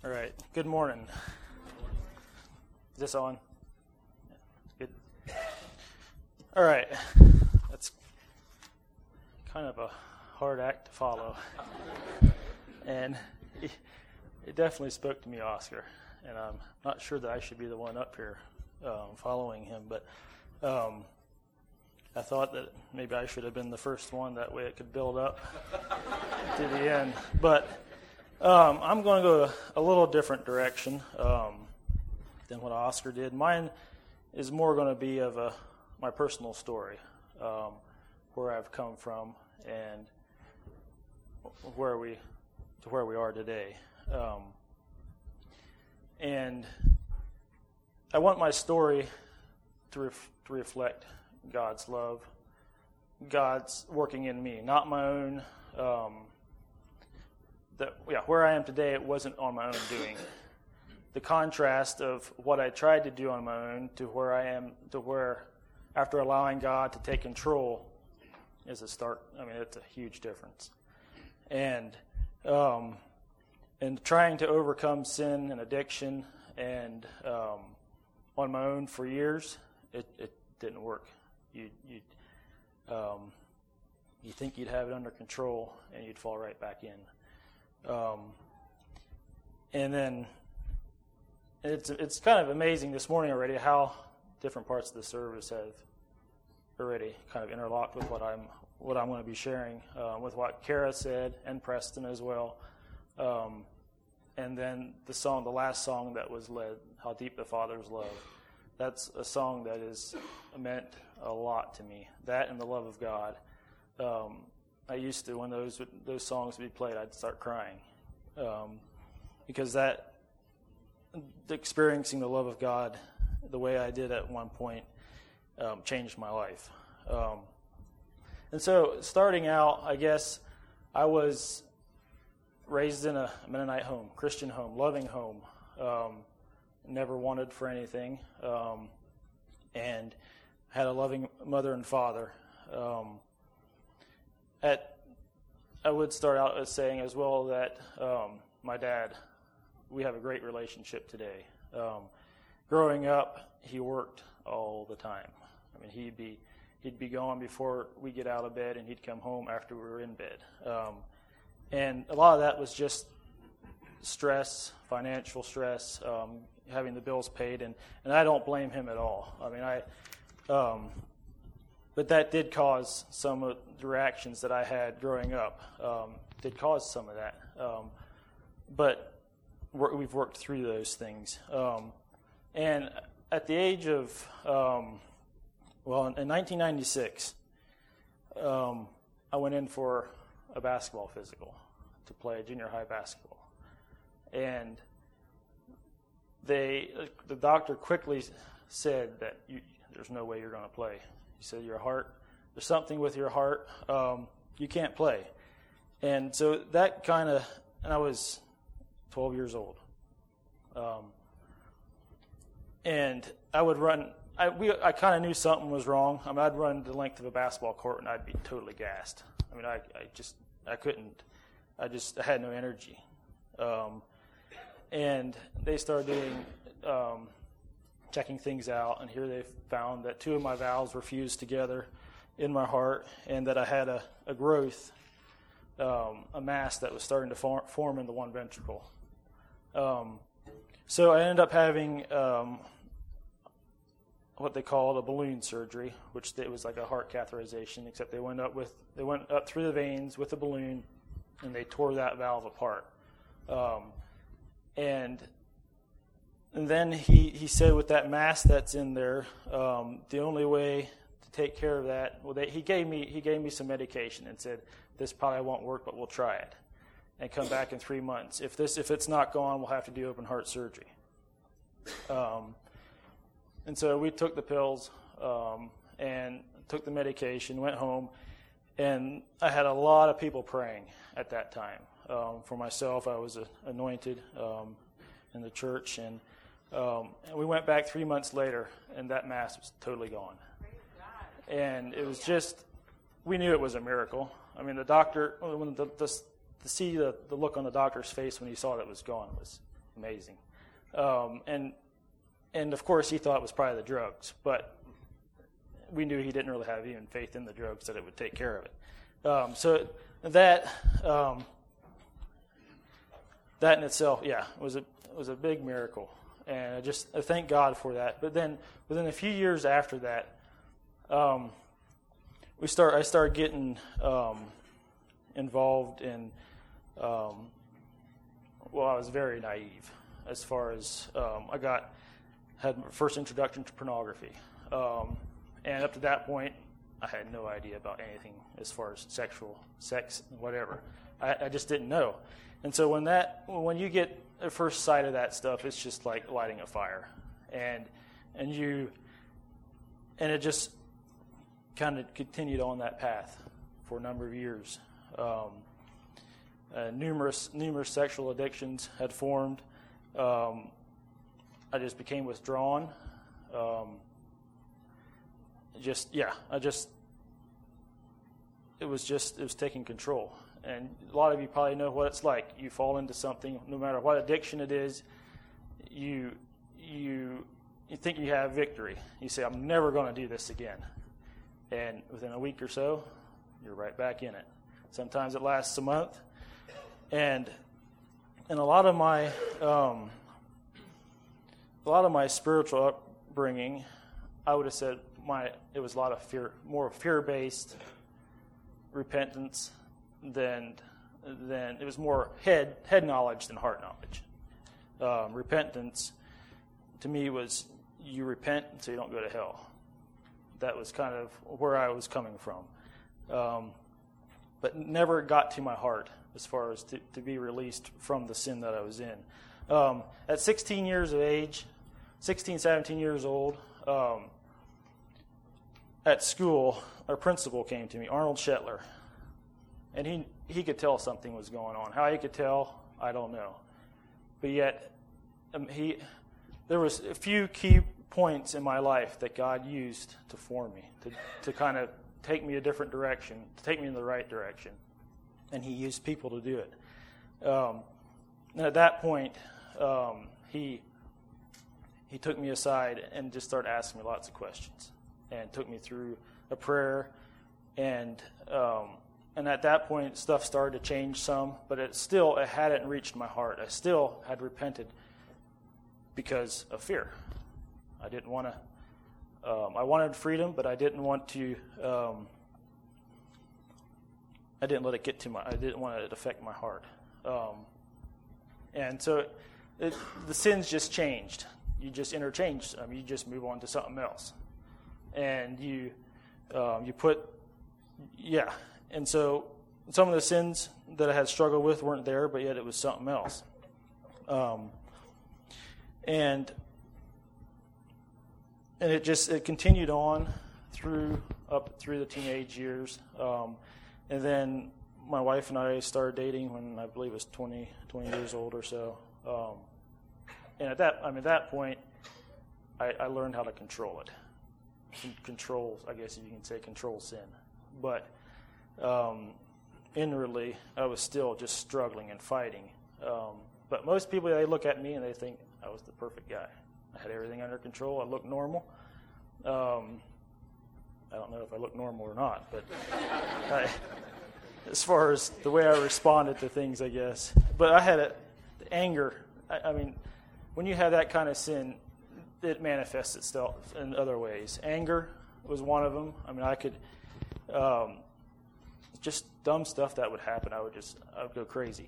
All right. Good morning. Is this on? Good. All right. That's kind of a hard act to follow. And it definitely spoke to me, Oscar. And I'm not sure that I should be the one up here following him, but I thought that maybe I should have been the first one. That way it could build up to the end. But I'm going to go a little different direction than what Oscar did. Mine is more going to be of my personal story, where I've come from and where we are today. And I want my story to reflect God's love, God's working in me, not my own. Where I am today, it wasn't on my own doing. The contrast of what I tried to do on my own to where I am, to where after allowing God to take control, is it's a huge difference. And trying to overcome sin and addiction and on my own for years, it didn't work. You think you'd have it under control, and you'd fall right back in. And then it's kind of amazing this morning already how different parts of the service have already kind of interlocked with what I'm going to be sharing, with what Kara said and Preston as well. And then the last song that was led, How Deep the Father's Love. That's a song that has meant a lot to me. That and the love of God. I used to, when those songs would be played, I'd start crying, because experiencing the love of God the way I did at one point changed my life. And so, starting out, I guess I was raised in a Mennonite home, Christian home, loving home. Never wanted for anything, and had a loving mother and father. I would start out as saying as well that my dad, we have a great relationship today. Growing up, he worked all the time. I mean, he'd be gone before we get out of bed, and he'd come home after we were in bed. And a lot of that was just stress, financial stress, having the bills paid, and I don't blame him at all. I mean, but that did cause some of the reactions that I had growing up. Did cause some of that. But we've worked through those things. And at the age of, in 1996, I went in for a basketball physical to play junior high basketball. And the doctor quickly said that there's no way you're going to play. He said, there's something with your heart, you can't play. And so that and I was 12 years old. And I would run, I kind of knew something was wrong. I mean, I'd run the length of a basketball court and I'd be totally gassed. I mean, I couldn't, I had no energy. And they started doing, checking things out, and here they found that 2 of my valves were fused together in my heart, and that I had a growth, a mass that was starting to form in the one ventricle. So I ended up having what they called a balloon surgery, which it was like a heart catheterization, except they went up through the veins with a balloon, and they tore that valve apart. And then he said, with that mass that's in there, the only way to take care of that, he gave me some medication and said, this probably won't work, but we'll try it, and come back in 3 months. If it's not gone, we'll have to do open heart surgery. And so we took the pills and took the medication, went home, and I had a lot of people praying at that time. For myself, I was anointed in the church, and we went back 3 months later, and that mass was totally gone. And it was just, we knew it was a miracle. I mean, the doctor, to see the look on the doctor's face when he saw that it was gone amazing. And of course, he thought it was probably the drugs, but we knew he didn't really have even faith in the drugs that it would take care of it. So that in itself, was a big miracle, and I thank God for that. But then within a few years after that, I started getting involved in. I was very naive as far as had my first introduction to pornography, and up to that point, I had no idea about anything as far as sex, whatever. I just didn't know, and so when you get a first sight of that stuff, it's just like lighting a fire, and it just kind of continued on that path for a number of years. Numerous sexual addictions had formed. I just became withdrawn. It was taking control. And a lot of you probably know what it's like. You fall into something, no matter what addiction it is, you think you have victory. You say, I'm never going to do this again. And within a week or so, you're right back in it. Sometimes it lasts a month. And a lot of my spiritual upbringing, I would have said it was a lot of fear, more fear-based repentance than it was more head knowledge than heart knowledge. Repentance to me was you repent so you don't go to hell. That was kind of where I was coming from, but never got to my heart as far as to be released from the sin that I was in. At 16 years of age, 16, 17 years old, at school, our principal came to me, Arnold Shetler, and he could tell something was going on. How he could tell, I don't know. But yet, there was a few key points in my life that God used to form me, to kind of take me a different direction, to take me in the right direction. And he used people to do it. And at that point, he took me aside and just started asking me lots of questions, and took me through a prayer. And at that point, stuff started to change some, but it hadn't reached my heart. I still had repented because of fear. I didn't want to. I wanted freedom, but I didn't want to. I didn't let it get to I didn't want it to affect my heart. And so the sins just changed. You just interchange. You just move on to something else. And you put. And so some of the sins that I had struggled with weren't there, but yet it was something else. And it continued on up through the teenage years. And then my wife and I started dating when I believe I was 20 years old or so. And at that point, I learned how to control it. Control, I guess you can say, control sin. But inwardly, I was still just struggling and fighting. But most people, they look at me and they think I was the perfect guy. I had everything under control. I looked normal. I don't know if I look normal or not, but as far as the way I responded to things, I guess. But I had anger. When you have that kind of sin, it manifests itself in other ways. Anger was one of them. I could, just dumb stuff that would happen. I would go crazy.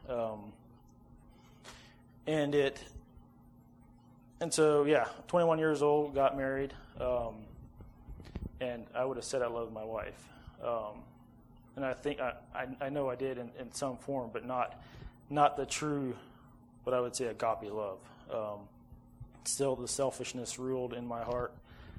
And so, 21 years old, got married, and I would have said I loved my wife. And I think I know I did in some form, but not the true, what I would say, agape love. Still, the selfishness ruled in my heart.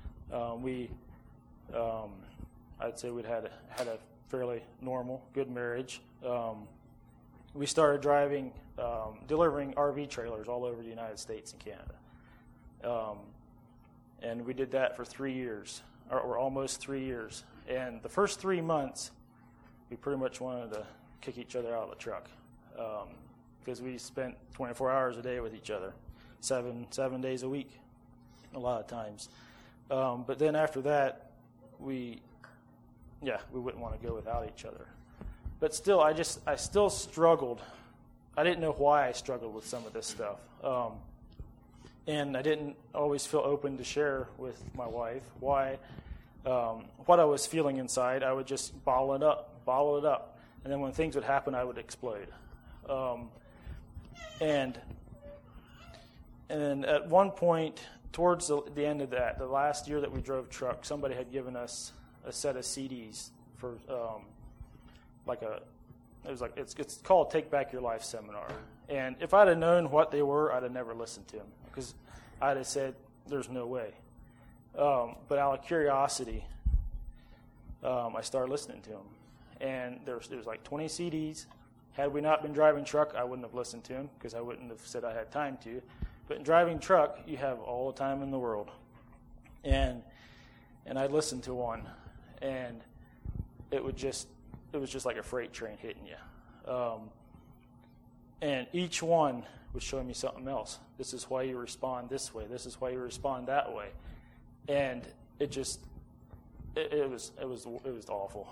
I'd say we'd had a fairly normal, good marriage. We started delivering RV trailers all over the United States and Canada. And we did that for 3 years, or almost 3 years. And the first 3 months, we pretty much wanted to kick each other out of the truck. because we spent 24 hours a day with each other, seven days a week, a lot of times. But then after that, we wouldn't want to go without each other. But still, I still struggled. I didn't know why I struggled with some of this stuff. And I didn't always feel open to share with my wife why, what I was feeling inside. I would just bottle it up. And then when things would happen, I would explode. And at one point, towards the end of that, the last year that we drove truck, somebody had given us a set of CDs for it's called Take Back Your Life Seminar. And if I'd have known what they were, I'd have never listened to them, because I'd have said, there's no way. But out of curiosity, I started listening to them. And there was like 20 CDs. Had we not been driving truck, I wouldn't have listened to them, because I wouldn't have said I had time to. But in driving truck, you have all the time in the world. And I listened to one, and it was just like a freight train hitting you. And each one was showing me something else. This is why you respond this way. This is why you respond that way. And it was awful.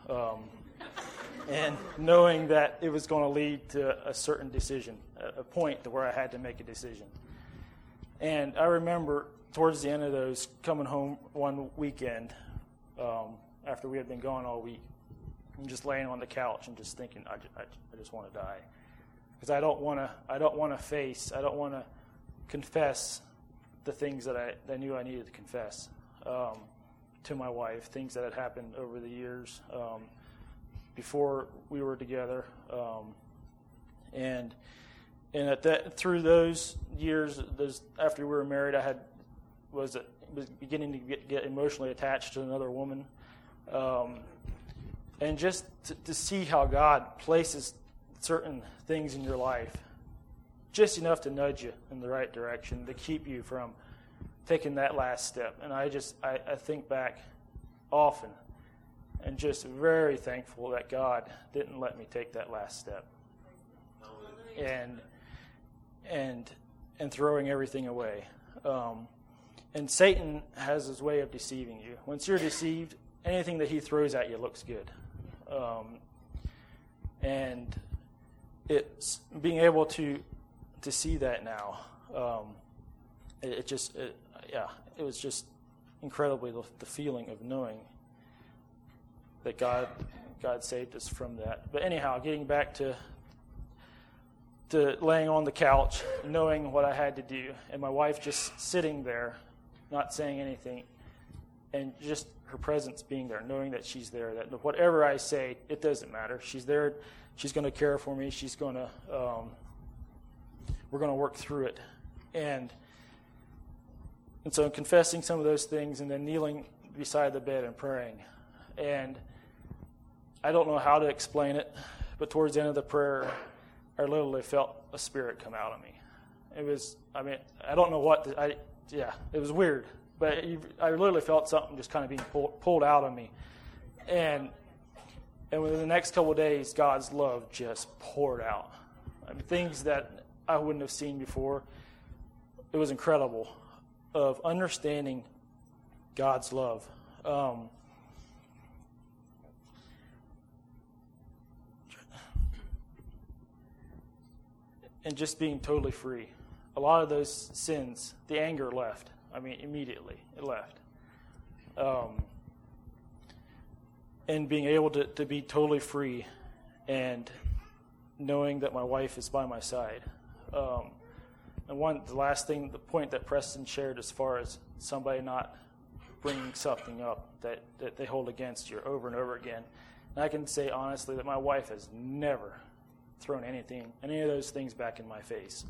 And knowing that it was going to lead to a certain decision, a point to where I had to make a decision. And I remember towards the end of those, coming home one weekend after we had been gone all week, and just laying on the couch and just thinking, I just want to die, because I don't want to confess the things that I knew I needed to confess to my wife, things that had happened over the years before we were together, and at that, through those years, after we were married, I was beginning to get emotionally attached to another woman. And just to see how God places certain things in your life, just enough to nudge you in the right direction, to keep you from taking that last step. And I think back often, and just very thankful that God didn't let me take that last step. And throwing everything away. And Satan has his way of deceiving you. Once you're deceived, anything that he throws at you looks good. And it's being able to see that now. It was just incredibly the feeling of knowing that God saved us from that. But anyhow, getting back to laying on the couch, knowing what I had to do, and my wife just sitting there, not saying anything, and just her presence being there, knowing that she's there, that whatever I say, it doesn't matter. She's there. She's going to care for me. She's going to, we're going to work through it. And so confessing some of those things, and then kneeling beside the bed and praying. And I don't know how to explain it, but towards the end of the prayer, I literally felt a spirit come out of me. It was, I don't know what, it was weird. But I literally felt something just kind of being pulled out of me. And within the next couple of days, God's love just poured out. Things that I wouldn't have seen before. It was incredible, of understanding God's love. And just being totally free. A lot of those sins, the anger left. Immediately it left. And being able to be totally free, and knowing that my wife is by my side. And the point that Preston shared, as far as somebody not bringing something up that they hold against you over and over again. And I can say honestly that my wife has never thrown any of those things back in my face.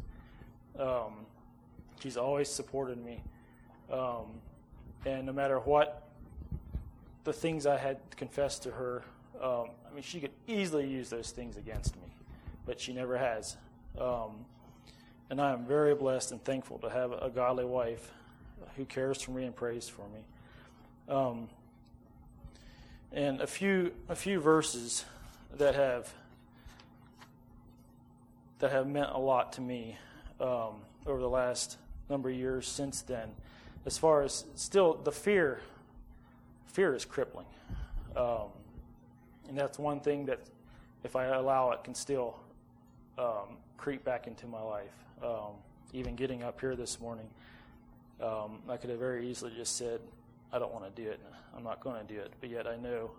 She's always supported me. And no matter what the things I had confessed to her, she could easily use those things against me, but she never has. And I am very blessed and thankful to have a godly wife who cares for me and prays for me. And a few verses that have that have meant a lot to me over the last number of years since then. As far as still the fear is crippling. And that's one thing that, if I allow it, can still creep back into my life. Even getting up here this morning, I could have very easily just said, I don't want to do it. I'm not going to do it. But yet I know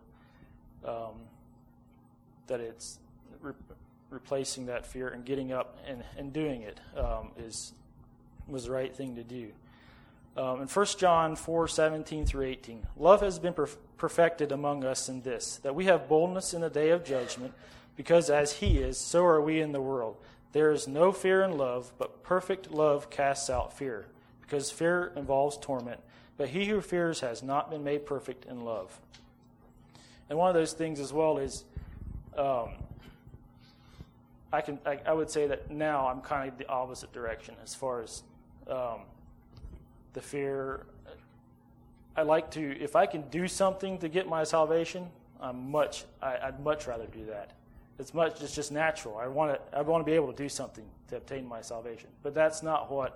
that it's replacing that fear and getting up and doing it was the right thing to do. In 1 John 4:17 through 18, love has been perfected among us in this, that we have boldness in the day of judgment, because as he is, so are we in the world. There is no fear in love, but perfect love casts out fear, because fear involves torment. But he who fears has not been made perfect in love. And one of those things as well is, I would say that now I'm kind of the opposite direction as far as the fear. I like to, if I can do something to get my salvation, I'd much rather do that. It's just natural. I want to be able to do something to obtain my salvation. But that's not what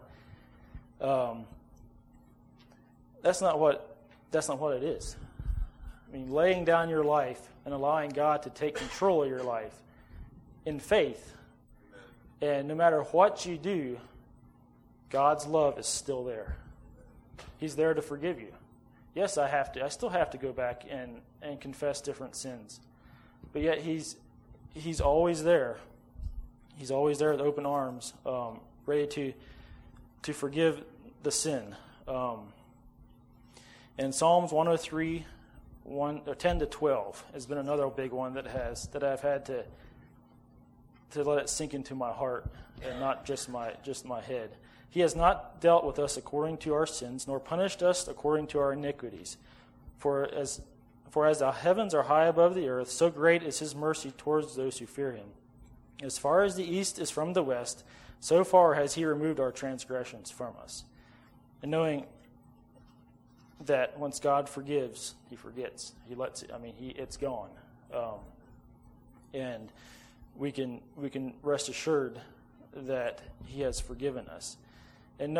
it is. I mean, laying down your life and allowing God to take control of your life in faith. And no matter what you do, God's love is still there. He's there to forgive you. Yes, I still have to go back and confess different sins. But yet He's always there. He's always there with open arms, ready to forgive the sin. And Psalms 103, 10 to 12 has been another big one that I've had to let it sink into my heart and not just my head. He has not dealt with us according to our sins, nor punished us according to our iniquities. For as the heavens are high above the earth, so great is his mercy towards those who fear him. As far as the east is from the west, so far has he removed our transgressions from us. And knowing that once God forgives, he forgets. He lets it. It's gone. And we can rest assured that he has forgiven us. And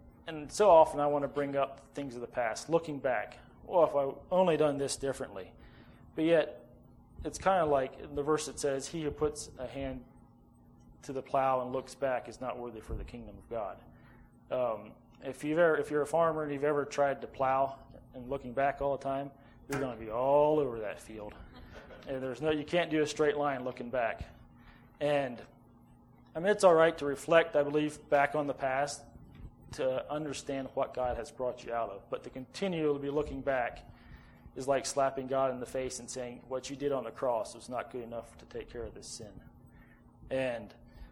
so often I want to bring up things of the past, looking back. Well, if I only done this differently. But yet, it's kind of like the verse that says, he who puts a hand to the plow and looks back is not worthy for the kingdom of God. If you're a farmer and you've ever tried to plow and looking back all the time, you're going to be all over that field. And you can't do a straight line looking back. And it's all right to reflect, I believe, back on the past to understand what God has brought you out of. But to continue to be looking back is like slapping God in the face and saying, what you did on the cross was not good enough to take care of this sin. And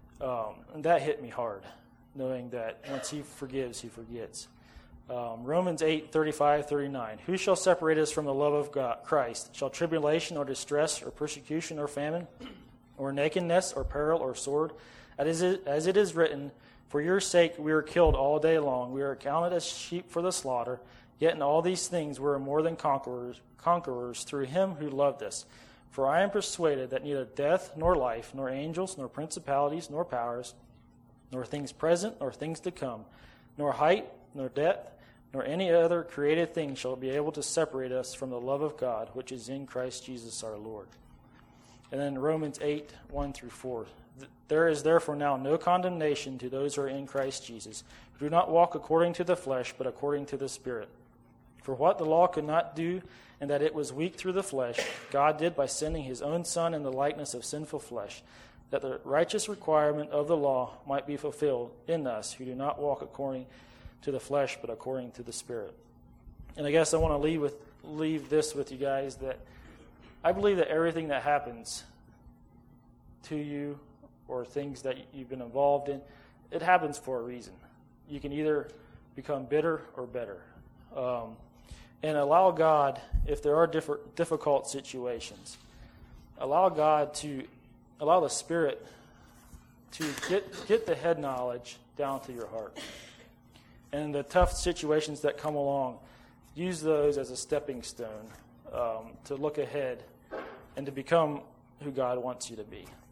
that hit me hard, knowing that once he forgives, he forgets. Romans 8:35-39. Who shall separate us from the love of God, Christ? Shall tribulation or distress or persecution or famine or nakedness or peril or sword? As it is written, for your sake we are killed all day long. We are accounted as sheep for the slaughter. Yet in all these things we are more than conquerors through him who loved us. For I am persuaded that neither death nor life, nor angels, nor principalities, nor powers, nor things present, nor things to come, nor height, nor depth, nor any other created thing shall be able to separate us from the love of God, which is in Christ Jesus our Lord. And then Romans 8:1-4. There is therefore now no condemnation to those who are in Christ Jesus, who do not walk according to the flesh, but according to the Spirit. For what the law could not do, and that it was weak through the flesh, God did by sending his own Son in the likeness of sinful flesh, that the righteous requirement of the law might be fulfilled in us, who do not walk according to the flesh, but according to the Spirit. And I guess I want to leave this with you guys, that I believe that everything that happens to you or things that you've been involved in, it happens for a reason. You can either become bitter or better. And allow God, if there are difficult situations, allow the Spirit to get the head knowledge down to your heart. And the tough situations that come along, use those as a stepping stone to look ahead and to become who God wants you to be.